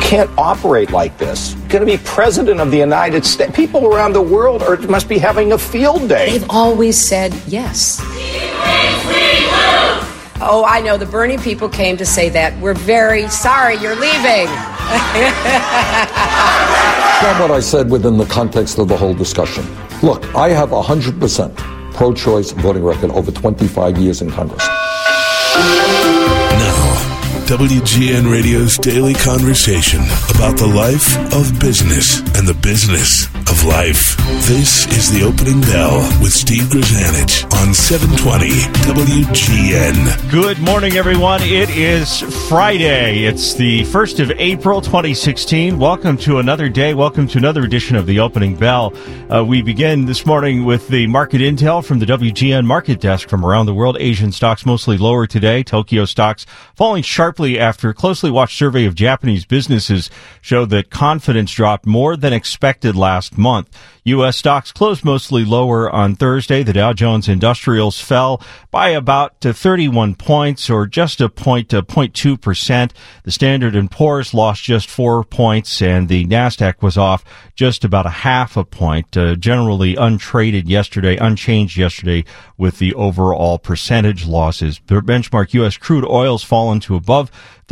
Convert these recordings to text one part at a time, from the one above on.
can't operate like this. Going to be president of the United States. People around the world must be having a field day. They've always said yes. Oh, I know. The Bernie people came to say that. We're very sorry you're leaving. That's what I said within the context of the whole discussion. Look, I have 100% pro-choice voting record over 25 years in Congress. Now, WGN Radio's daily conversation about the life of business and the business of life. This is The Opening Bell with Steve Grzanich on 720 WGN. Good morning, everyone. It is Friday. It's the 1st of April, 2016. Welcome to another day. Welcome to another edition of The Opening Bell. We begin this morning with the market intel from the WGN market desk from around the world. Asian stocks mostly lower today. Tokyo stocks falling sharply after a closely watched survey of Japanese businesses showed that confidence dropped more than expected last month. U.S. stocks closed mostly lower on Thursday. The Dow Jones Industrials fell by about 31 points, or just a 0.2%. The Standard & Poor's lost just 4 points, and the Nasdaq was off just about a half a point. Generally unchanged yesterday with the overall percentage losses. The benchmark U.S. crude oil's fallen to above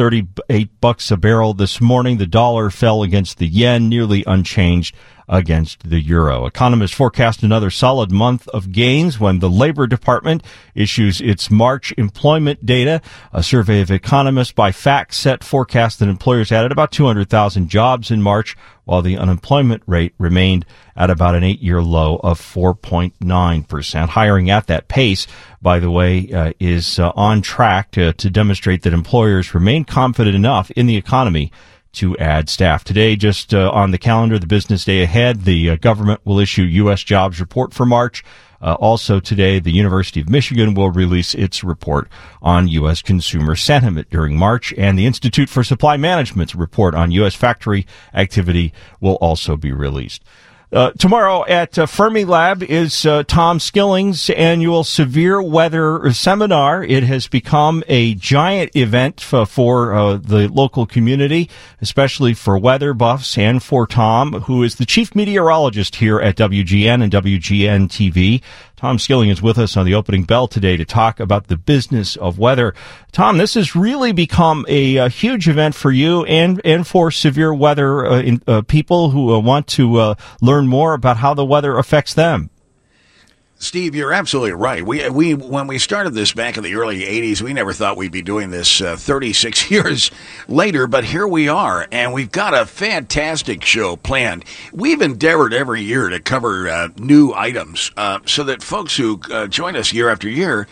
$38 a barrel this morning. The dollar fell against the yen, nearly unchanged against the euro. Economists forecast another solid month of gains when the Labor Department issues its March employment data. A survey of economists by FactSet forecast that employers added about 200,000 jobs in March, while the unemployment rate remained at about an 8-year low of 4.9%. Hiring at that pace, by the way, is on track to demonstrate that employers remain confident enough in the economy to add staff. Today, just on the calendar, the business day ahead, the government will issue U.S. jobs report for March. Also today, the University of Michigan will release its report on U.S. consumer sentiment during March, and the Institute for Supply Management's report on U.S. factory activity will also be released. Tomorrow at Fermilab is Tom Skilling's annual Severe Weather Seminar. It has become a giant event for the local community, especially for weather buffs and for Tom, who is the chief meteorologist here at WGN and WGN TV. Tom Skilling is with us on the Opening Bell today to talk about the business of weather. Tom, this has really become a huge event for you and for severe weather people who want to learn more about how the weather affects them. Steve, you're absolutely right. We when we started this back in the early 80s, we never thought we'd be doing this 36 years later, but here we are, and we've got a fantastic show planned. We've endeavored every year to cover new items so that folks who join us year after year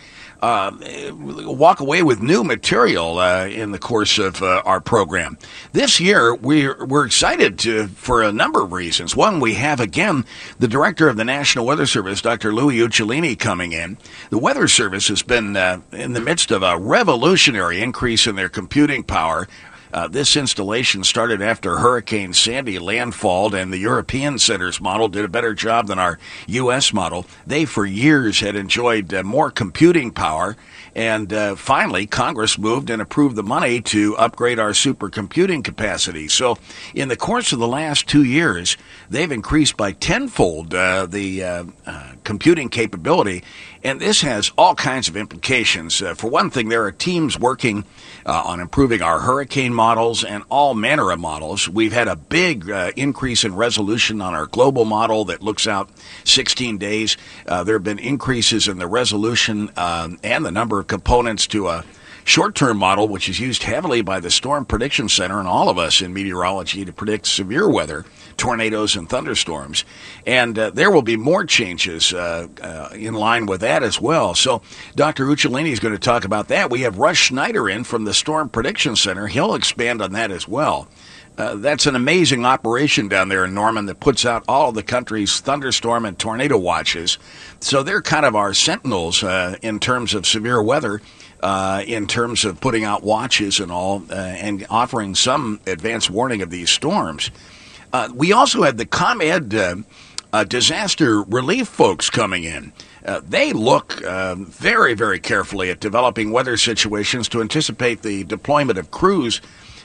walk away with new material in the course of our program. This year, we're excited for a number of reasons. One, we have, again, the director of the National Weather Service, Dr. Louis Uccellini, coming in. The Weather Service has been in the midst of a revolutionary increase in their computing power. This installation started after Hurricane Sandy landfalled, and the European Center's model did a better job than our U.S. model. They, for years, had enjoyed more computing power, and finally, Congress moved and approved the money to upgrade our supercomputing capacity. So, in the course of the last 2 years, they've increased by tenfold the computing capability, and this has all kinds of implications. For one thing, there are teams working on improving our hurricane models and all manner of models. We've had a big increase in resolution on our global model that looks out 16 days. There have been increases in the resolution and the number of components to a short-term model, which is used heavily by the Storm Prediction Center and all of us in meteorology to predict severe weather, tornadoes and thunderstorms. And there will be more changes in line with that as well. So Dr. Uccellini is going to talk about that. We have Russ Schneider in from the Storm Prediction Center. He'll expand on that as well. That's an amazing operation down there in Norman that puts out all of the country's thunderstorm and tornado watches. So they're kind of our sentinels in terms of severe weather, in terms of putting out watches and all, and offering some advance warning of these storms. We also had the ComEd disaster relief folks coming in. They look very, very carefully at developing weather situations to anticipate the deployment of crews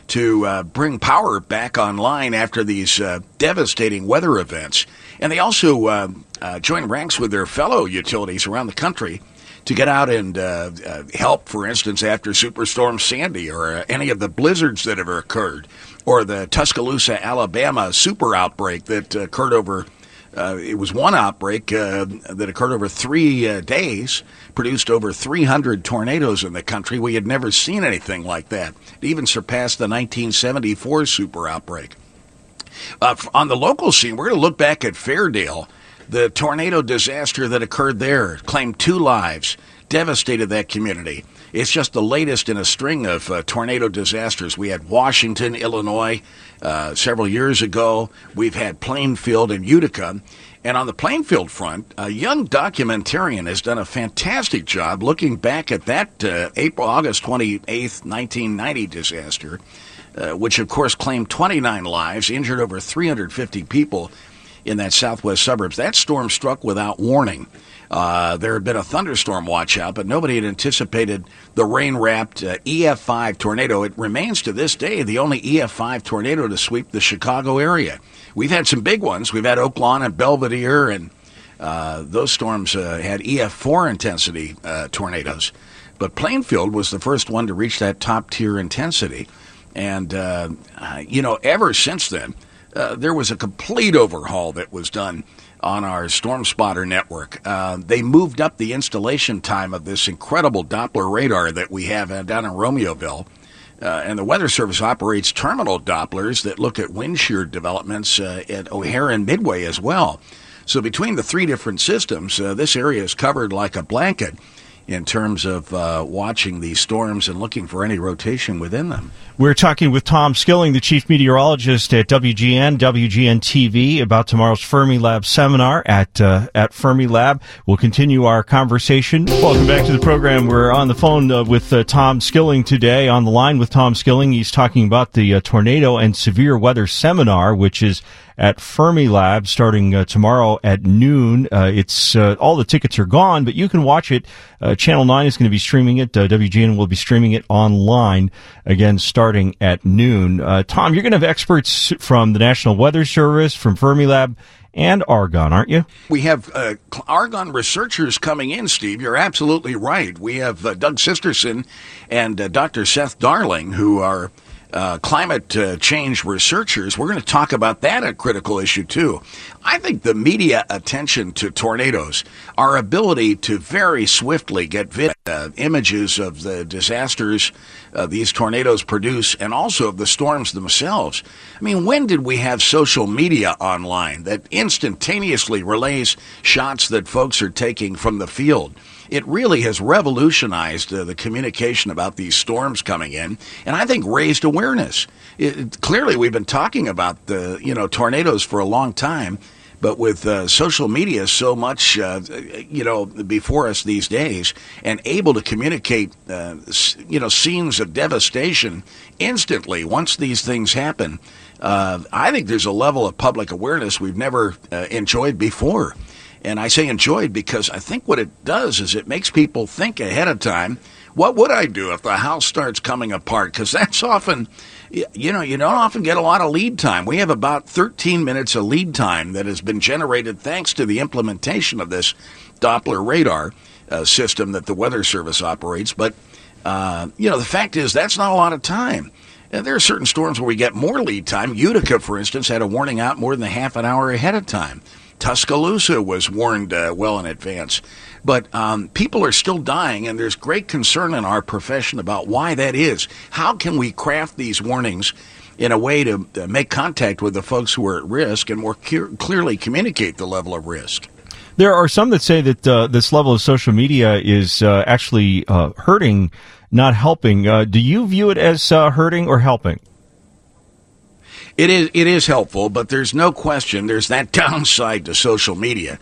to bring power back online after these devastating weather events. And they also joined ranks with their fellow utilities around the country to get out and help, for instance, after Superstorm Sandy or any of the blizzards that have occurred, or the Tuscaloosa, Alabama super outbreak that occurred over, it was one outbreak that occurred over 3 days, produced over 300 tornadoes in the country. We had never seen anything like that. It even surpassed the 1974 super outbreak. On the local scene, we're going to look back at Fairdale. The tornado disaster that occurred there claimed 2 lives, devastated that community. It's just the latest in a string of tornado disasters. We had Washington, Illinois, several years ago. We've had Plainfield and Utica. And on the Plainfield front, a young documentarian has done a fantastic job looking back at that August 28th, 1990 disaster, which, of course, claimed 29 lives, injured over 350 people in that southwest suburbs. That storm struck without warning. There had been a thunderstorm watch out, but nobody had anticipated the rain-wrapped EF5 tornado. It remains to this day the only EF5 tornado to sweep the Chicago area. We've had some big ones. We've had Oak Lawn and Belvedere, and those storms had EF4 intensity tornadoes. But Plainfield was the first one to reach that top-tier intensity. And, ever since then, there was a complete overhaul that was done on our Storm Spotter network. They moved up the installation time of this incredible Doppler radar that we have down in Romeoville. And the Weather Service operates terminal Dopplers that look at wind shear developments at O'Hare and Midway as well. So between the 3 different systems, this area is covered like a blanket in terms of watching these storms and looking for any rotation within them. We're talking with Tom Skilling, the chief meteorologist at WGN-TV, about tomorrow's Fermilab seminar at Fermilab. We'll continue our conversation. Welcome back to the program. We're on the phone with Tom Skilling today. On the line with Tom Skilling, he's talking about the Tornado and Severe Weather Seminar, which is at Fermilab starting tomorrow at noon. It's all the tickets are gone, but you can watch it. Channel 9 is going to be streaming it. WGN will be streaming it online, again, starting at noon. Tom, you're going to have experts from the National Weather Service, from Fermilab, and Argonne, aren't you? We have Argonne researchers coming in, Steve. You're absolutely right. We have Doug Sisterson and Dr. Seth Darling, who are climate change researchers. We're going to talk about that, a critical issue, too. I think the media attention to tornadoes, our ability to very swiftly get images of the disasters these tornadoes produce, and also of the storms themselves. I mean, when did we have social media online that instantaneously relays shots that folks are taking from the field? It really has revolutionized the communication about these storms coming in, and I think raised awareness. Clearly, we've been talking about the tornadoes for a long time, but with social media so much before us these days, and able to communicate scenes of devastation instantly once these things happen, I think there's a level of public awareness we've never enjoyed before. And I say enjoyed because I think what it does is it makes people think ahead of time, what would I do if the house starts coming apart? Because that's often, you don't often get a lot of lead time. We have about 13 minutes of lead time that has been generated thanks to the implementation of this Doppler radar system that the Weather Service operates. But, the fact is that's not a lot of time. And there are certain storms where we get more lead time. Utica, for instance, had a warning out more than a half an hour ahead of time. Tuscaloosa was warned well in advance. But people are still dying, and there's great concern in our profession about why that is. How can we craft these warnings in a way to make contact with the folks who are at risk and more clearly communicate the level of risk? There are some that say that this level of social media is actually hurting, not helping. Do you view it as hurting or helping? It is helpful, but there's no question there's that downside to social media.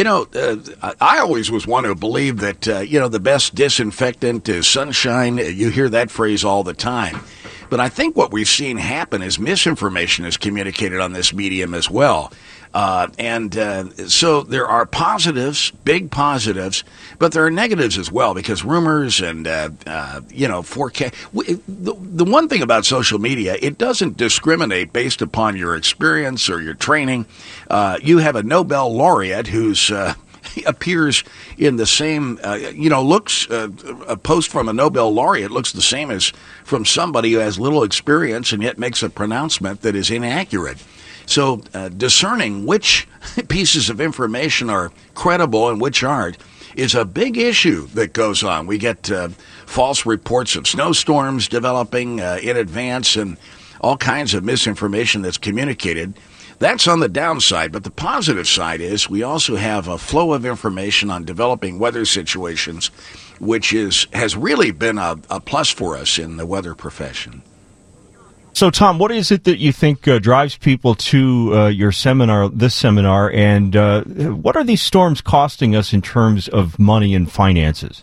I always was one who believed that, the best disinfectant is sunshine. You hear that phrase all the time. But I think what we've seen happen is misinformation is communicated on this medium as well. So there are positives, big positives, but there are negatives as well, because rumors and, forecast. The one thing about social media, it doesn't discriminate based upon your experience or your training. You have a Nobel laureate who's appears in the same, a post from a Nobel laureate looks the same as from somebody who has little experience and yet makes a pronouncement that is inaccurate. So discerning which pieces of information are credible and which aren't is a big issue that goes on. We get false reports of snowstorms developing in advance and all kinds of misinformation that's communicated. That's on the downside, but the positive side is we also have a flow of information on developing weather situations, which has really been a plus for us in the weather profession. So, Tom, what is it that you think drives people to your seminar, this seminar, and what are these storms costing us in terms of money and finances?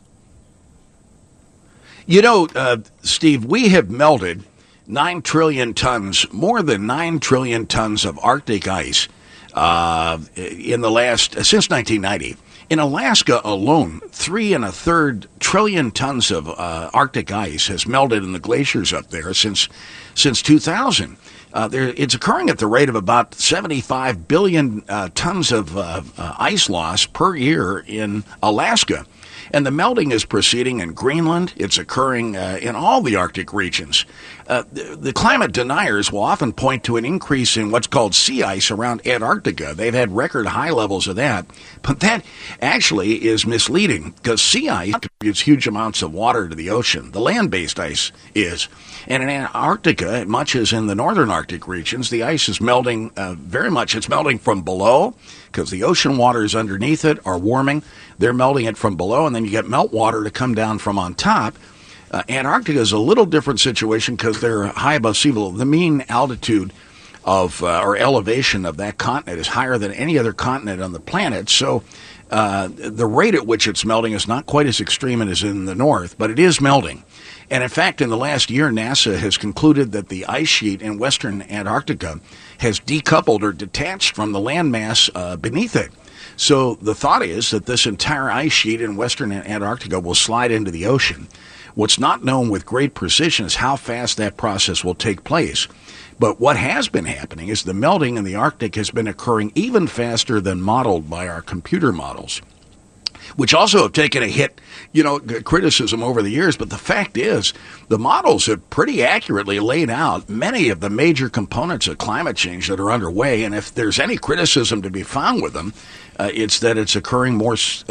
Steve, we have melted 9 trillion tons, more than 9 trillion tons of Arctic ice since 1990. In Alaska alone, 3 1/3 trillion tons of Arctic ice has melted in the glaciers up there since 2000. It's occurring at the rate of about 75 billion tons of ice loss per year in Alaska. And the melting is proceeding in Greenland. It's occurring in all the Arctic regions. The climate deniers will often point to an increase in what's called sea ice around Antarctica. They've had record high levels of that. But that actually is misleading, because sea ice contributes huge amounts of water to the ocean. The land-based ice is. And in Antarctica, much as in the northern Arctic regions, the ice is melting very much. It's melting from below, because the ocean waters underneath it are warming. They're melting it from below, and then you get meltwater to come down from on top. Antarctica is a little different situation because they're high above sea level. The mean altitude or elevation of that continent is higher than any other continent on the planet. So the rate at which it's melting is not quite as extreme as in the north, but it is melting. And in fact, in the last year, NASA has concluded that the ice sheet in western Antarctica has decoupled or detached from the landmass beneath it. So the thought is that this entire ice sheet in western Antarctica will slide into the ocean. What's not known with great precision is how fast that process will take place. But what has been happening is the melting in the Arctic has been occurring even faster than modeled by our computer models, which also have taken a hit, criticism over the years. But the fact is, the models have pretty accurately laid out many of the major components of climate change that are underway. And if there's any criticism to be found with them, it's that it's occurring more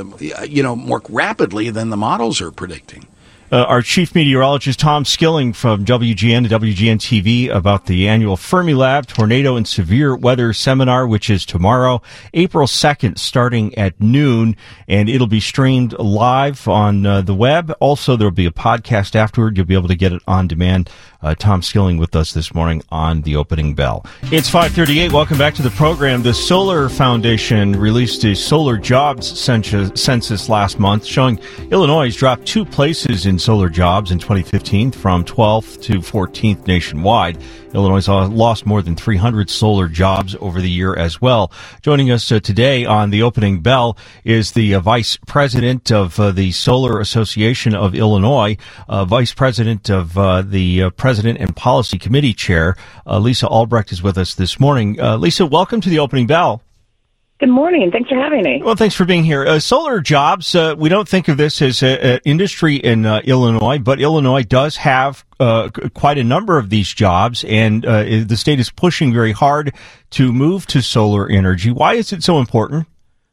rapidly than the models are predicting. Our chief meteorologist, Tom Skilling from WGN to WGN TV, about the annual Fermilab Tornado and Severe Weather Seminar, which is tomorrow, April 2nd, starting at noon, and it'll be streamed live on the web. Also, there'll be a podcast afterward. You'll be able to get it on demand. Tom Skilling with us this morning on the opening bell. It's 5:38. Welcome back to the program. The Solar Foundation released a solar jobs census last month, showing Illinois has dropped 2 places in solar jobs in 2015 from 12th to 14th nationwide. Illinois has lost more than 300 solar jobs over the year as well. Joining us today on the opening bell is the Vice President of the Solar Association of Illinois, Vice President of the President and Policy Committee Chair. Lisa Albrecht is with us this morning. Lisa, welcome to the opening bell. Good morning. Thanks for having me. Well, thanks for being here. Solar jobs, we don't think of this as an industry in Illinois, but Illinois does have quite a number of these jobs, and the state is pushing very hard to move to solar energy. Why is it so important?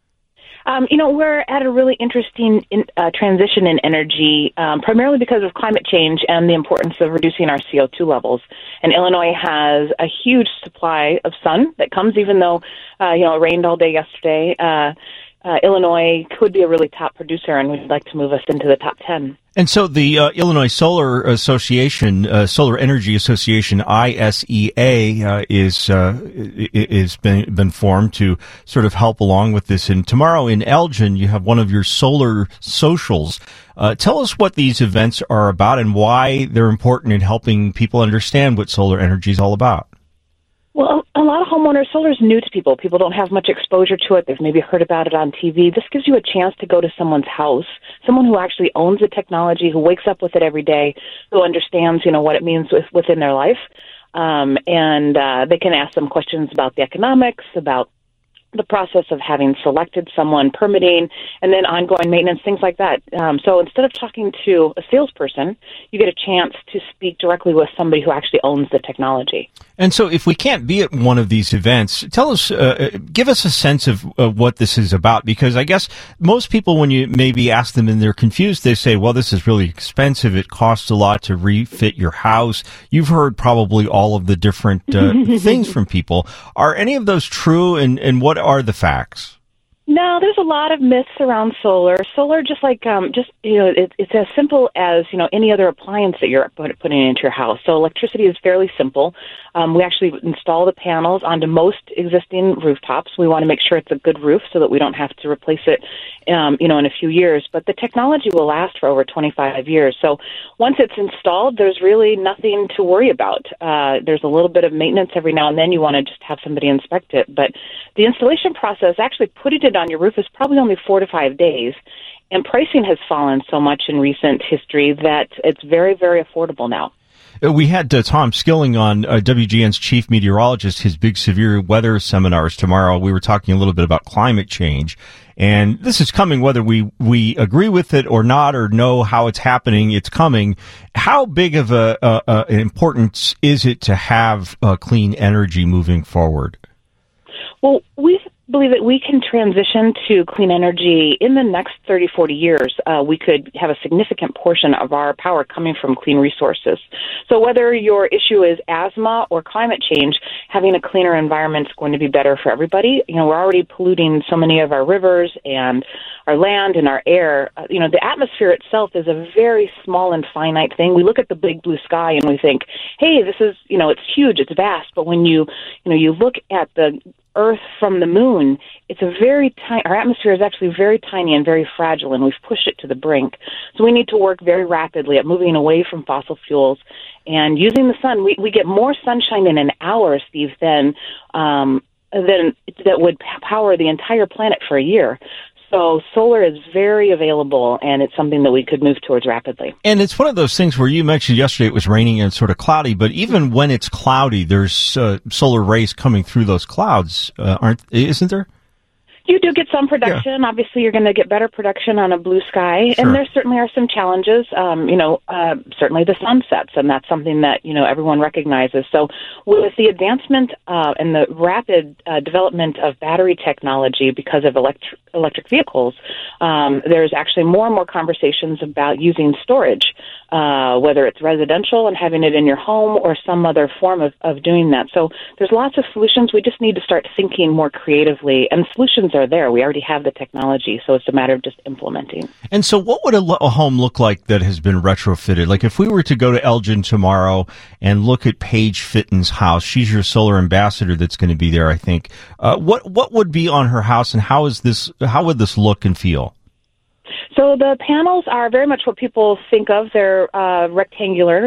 We're at a really interesting transition in energy, primarily because of climate change and the importance of reducing our CO2 levels. And Illinois has a huge supply of sun that comes, even though, it rained all day yesterday. Illinois could be a really top producer, and we'd like to move us into the top 10. And so the Illinois Solar Association, Solar Energy Association, ISEA, is been formed to sort of help along with this. And tomorrow in Elgin, you have one of your solar socials. Tell us what these events are about and why they're important in helping people understand what solar energy is all about. Well, a lot of homeowners, solar is new to people. People don't have much exposure to it. They've maybe heard about it on TV. This gives you a chance to go to someone's house, someone who actually owns the technology, who wakes up with it every day, who understands, what it means within their life. And they can ask them questions about the economics, about the process of having selected someone, permitting, and then ongoing maintenance, things like that. So instead of talking to a salesperson, you get a chance to speak directly with somebody who actually owns the technology. And so if we can't be at one of these events, tell us, give us a sense of what this is about, because I guess most people, when you maybe ask them and they're confused, they say, well, this is really expensive. It costs a lot to refit your house. You've heard probably all of the different things from people. Are any of those true, and what are the facts? No, there's a lot of myths around solar. Solar, just like, it's as simple as, any other appliance that you're putting into your house. So electricity is fairly simple. We actually install the panels onto most existing rooftops. We want to make sure it's a good roof so that we don't have to replace it, in a few years. But the technology will last for over 25 years. So once it's installed, there's really nothing to worry about. There's a little bit of maintenance every now and then. You want to just have somebody inspect it. But the installation process, actually putting it on your roof, is probably only 4 to 5 days. And pricing has fallen so much in recent history that it's very, very affordable now. We had Tom Skilling on, WGN's chief meteorologist, his big severe weather seminars tomorrow. We were talking a little bit about climate change. And this is coming whether we agree with it or not, or know how it's happening. It's coming. How big of an importance is it to have clean energy moving forward? Well, we believe that we can transition to clean energy in the next 30, 40 years. We could have a significant portion of our power coming from clean resources. So whether your issue is asthma or climate change, having a cleaner environment is going to be better for everybody. We're already polluting so many of our rivers and our land and our air. The atmosphere itself is a very small and finite thing. We look at the big blue sky and we think, hey, this is, it's huge, it's vast. But when you look at the Earth from the moon, it's a very tiny, our atmosphere is actually very tiny and very fragile, and we've pushed it to the brink. So we need to work very rapidly at moving away from fossil fuels and using the sun. We get more sunshine in an hour, Steve, than that would power the entire planet for a year. So solar is very available, and it's something that we could move towards rapidly. And it's one of those things where you mentioned yesterday it was raining and sort of cloudy, but even when it's cloudy, there's solar rays coming through those clouds, isn't there? You do get some production. Yeah. Obviously, you're going to get better production on a blue sky. Sure. And there certainly are some challenges. Certainly the sun sets, and that's something that, everyone recognizes. So with the advancement and the rapid development of battery technology because of electric vehicles, there's actually more and more conversations about using storage, whether it's residential and having it in your home or some other form of doing that. So there's lots of solutions. We just need to start thinking more creatively, and solutions are there. We already have the technology, so it's a matter of just implementing. And so what would a home look like that has been retrofitted? Like if we were to go to Elgin tomorrow and look at Paige Fitton's house, she's your solar ambassador that's going to be there, I think. What would be on her house, and how would this look and feel? So the panels are very much what people think of. They're rectangular,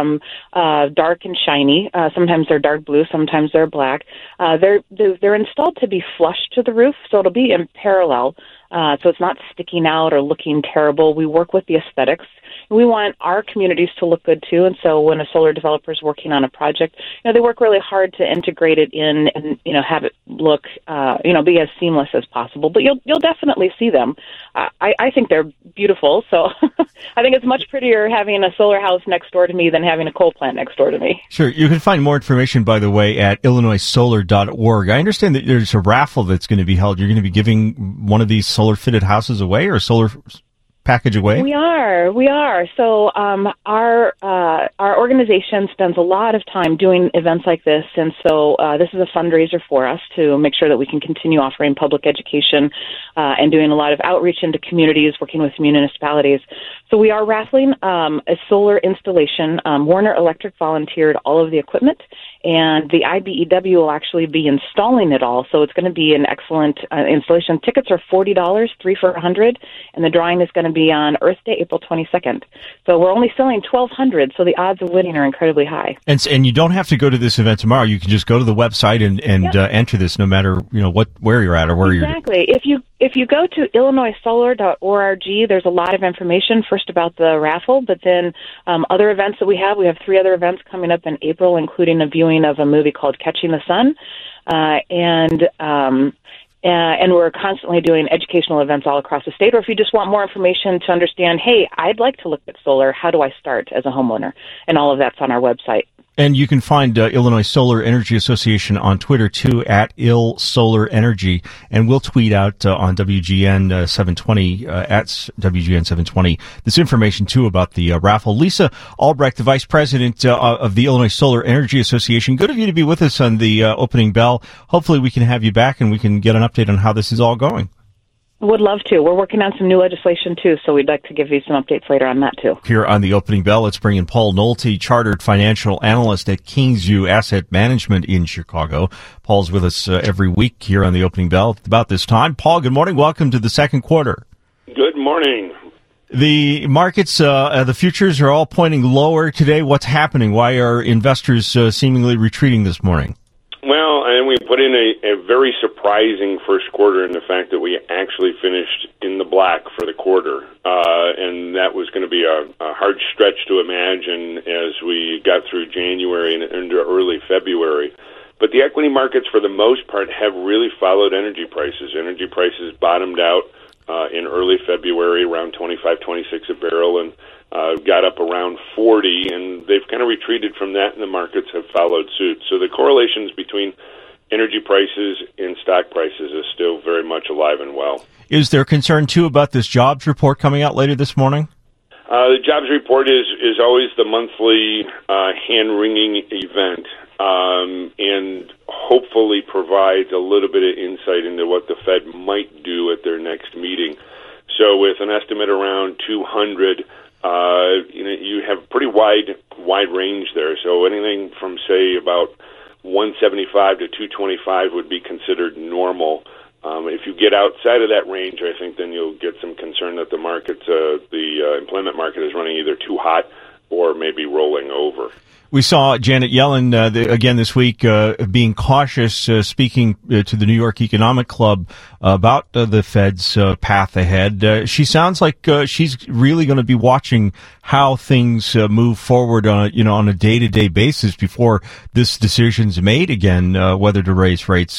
dark and shiny. Sometimes they're dark blue, sometimes they're black. They're installed to be flush to the roof, so it'll be in parallel. So it's not sticking out or looking terrible. We work with the aesthetics. We want our communities to look good too, and so when a solar developer is working on a project, they work really hard to integrate it in and have it look, be as seamless as possible. But you'll definitely see them. I think they're beautiful, so I think it's much prettier having a solar house next door to me than having a coal plant next door to me. Sure. You can find more information, by the way, at illinoissolar.org. I understand that there's a raffle that's going to be held. You're going to be giving one of these solar-fitted houses away, or solar package away? We are. So our organization spends a lot of time doing events like this, and so this is a fundraiser for us to make sure that we can continue offering public education and doing a lot of outreach into communities, working with municipalities. So we are raffling a solar installation. Warner Electric volunteered all of the equipment, and the IBEW will actually be installing it all. So it's going to be an excellent installation. Tickets are $40, 3 for $100, and the drawing is going to be on Earth Day, April 22nd. So we're only selling 1,200, so the odds of winning are incredibly high. And you don't have to go to this event tomorrow. You can just go to the website and enter this, no matter where you're at or where exactly. If you go to illinoissolar.org, there's a lot of information, first about the raffle, but then other events that we have. We have 3 other events coming up in April, including a viewing of a movie called Catching the Sun, and we're constantly doing educational events all across the state. Or if you just want more information to understand, hey, I'd like to look at solar, how do I start as a homeowner? And all of that's on our website. And you can find Illinois Solar Energy Association on Twitter, too, at @ILSolarEnergy. And we'll tweet out on WGN 720, at WGN 720, this information, too, about the raffle. Lisa Albrecht, the Vice President of the Illinois Solar Energy Association, good of you to be with us on the opening bell. Hopefully we can have you back and we can get an update on how this is all going. Would love to. We're working on some new legislation, too, so we'd like to give you some updates later on that, too. Here on the opening bell, let's bring in Paul Nolte, Chartered Financial Analyst at Kingsview Asset Management in Chicago. Paul's with us every week here on the opening bell about this time. Paul, good morning. Welcome to the second quarter. Good morning. The markets, the futures are all pointing lower today. What's happening? Why are investors seemingly retreating this morning? Well, and we put in a very surprising first quarter in the fact that we actually finished in the black for the quarter. And that was going to be a hard stretch to imagine as we got through January and into early February. But the equity markets, for the most part, have really followed energy prices. Energy prices bottomed out in early February around 25, 26 a barrel, and got up around 40, and they've kind of retreated from that, and the markets have followed suit. So the correlations between energy prices and stock prices is still very much alive and well. Is there concern, too, about this jobs report coming out later this morning? The jobs report is always the monthly hand-wringing event, and hopefully provides a little bit of insight into what the Fed might do at their next meeting. So with an estimate around 200, you have a pretty wide range there. So anything from, say, about 175 to 225 would be considered normal. If you get outside of that range, I think then you'll get some concern that the market, the employment market, is running either too hot or maybe rolling over. We saw Janet Yellen again this week being cautious, speaking to the New York Economic Club about the Fed's path ahead. She sounds like she's really going to be watching how things move forward on a day-to-day basis before this decision's made again, whether to raise rates.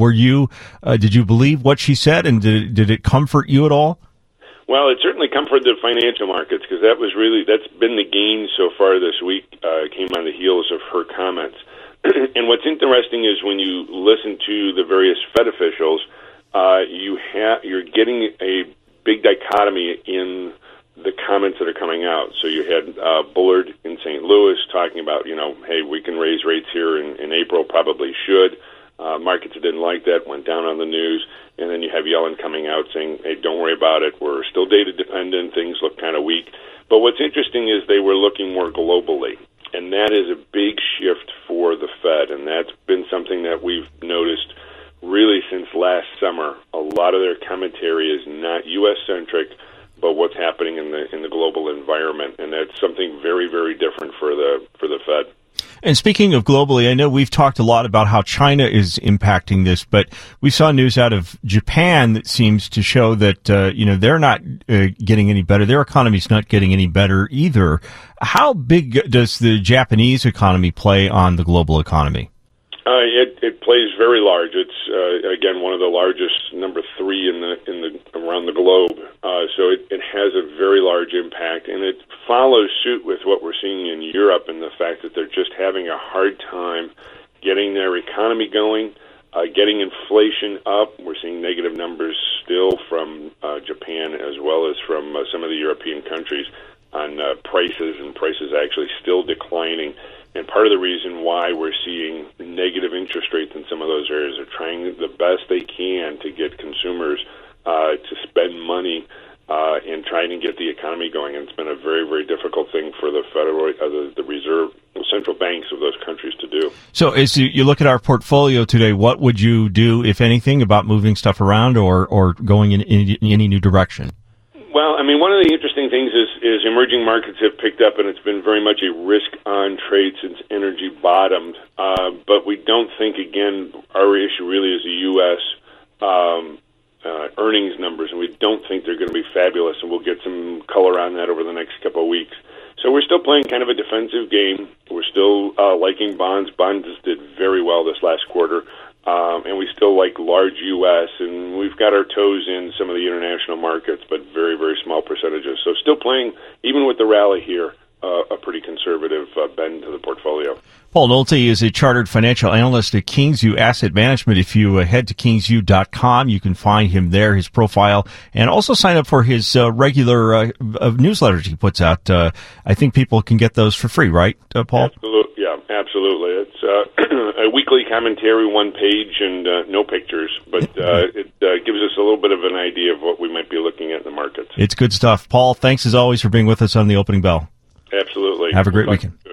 Did you believe what she said, and did it comfort you at all? Well, it certainly comforted the financial markets because that's been the gain so far this week, came on the heels of her comments. And what's interesting is when you listen to the various Fed officials, you're getting a big dichotomy in the comments that are coming out. So you had Bullard in St. Louis talking about, hey, we can raise rates here in April, probably should. Markets didn't like that, went down on the news. And then you have Yellen coming out saying, hey, don't worry about it. We're still data dependent. Things look kind of weak. But what's interesting is they were looking more globally. And that is a big shift for the Fed. And that's been something that we've noticed really since last summer. A lot of their commentary is not U.S.-centric, but what's happening in the global environment. And that's something very, very different for the Fed. And speaking of globally, I know we've talked a lot about how China is impacting this, but we saw news out of Japan that seems to show that, they're not getting any better. Their economy's not getting any better either. How big does the Japanese economy play on the global economy? It plays very large. It's again one of the largest, number 3 in the around the globe. So it has a very large impact, and it follows suit with what we're seeing in Europe and the fact that they're just having a hard time getting their economy going, getting inflation up. We're seeing negative numbers still from Japan as well as from some of the European countries on prices, and prices actually still declining. And part of the reason why we're seeing negative interest rates in some of those areas are trying the best they can to get consumers to spend money and trying to get the economy going. And it's been a very, very difficult thing for the federal, the reserve, central banks of those countries to do. So as you look at our portfolio today, what would you do, if anything, about moving stuff around or going in any new direction? Well, I mean, one of the interesting things is emerging markets have picked up, and it's been very much a risk-on trade since energy bottomed. But we don't think, again, our issue really is the U.S. Earnings numbers, and we don't think they're going to be fabulous, and we'll get some color on that over the next couple of weeks. So we're still playing kind of a defensive game. We're still liking bonds. Bonds did very well this last quarter. And we still like large U.S., and we've got our toes in some of the international markets, but very, very small percentages. So still playing, even with the rally here, a pretty conservative bend to the portfolio. Paul Nolte is a chartered financial analyst at Kingsview Asset Management. If you head to kingsview.com, you can find him there, his profile, and also sign up for his regular newsletters he puts out. I think people can get those for free, right, Paul? Absolutely, yeah, absolutely. It's a weekly commentary, one page, and no pictures, but it gives us a little bit of an idea of what we might be looking at in the markets. It's good stuff. Paul, thanks as always for being with us on the Opening Bell. Absolutely. Have a great weekend.